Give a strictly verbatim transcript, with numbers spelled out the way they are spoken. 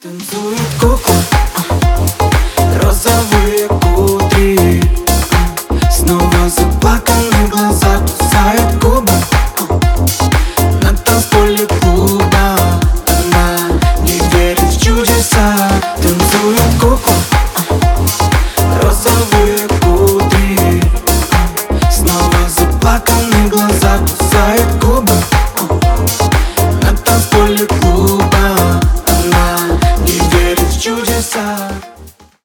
Танцует кукла, розовые кудри, снова заплаканы глаза, кусает губы на танцполе клуба. Она не верит в чудеса. Танцует кукла.